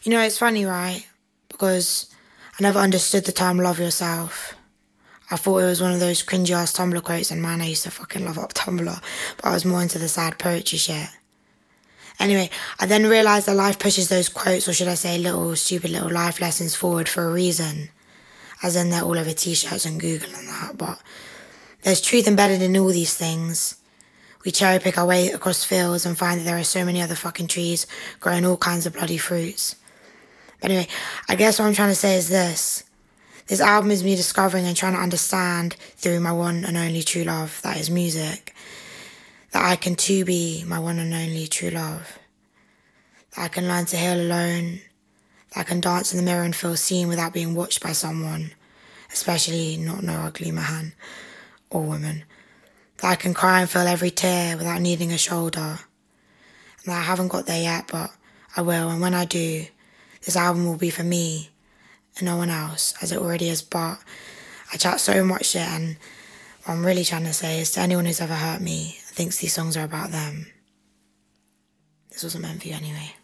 You know, it's funny, right? Because I never understood the term love yourself. I thought it was one of those cringy ass Tumblr quotes, and man, I used to fucking love up Tumblr, but I was more into the sad poetry shit. Anyway, I then realised that life pushes those quotes, or should I say little stupid little life lessons forward for a reason. As in they're all over t-shirts and Google and that, but there's truth embedded in all these things. We cherry pick our way across fields and find that there are so many other fucking trees growing all kinds of bloody fruits. But anyway, I guess what I'm trying to say is this. This album is me discovering and trying to understand through my one and only true love, that is music, that I can too be my one and only true love. That I can learn to heal alone, that I can dance in the mirror and feel seen without being watched by someone, especially not no ugly man or woman. That I can cry and feel every tear without needing a shoulder. And that I haven't got there yet, but I will, and when I do, this album will be for me and no one else, as it already is. But I chat so much shit, and what I'm really trying to say is to anyone who's ever hurt me, thinks these songs are about them, this wasn't meant for you anyway.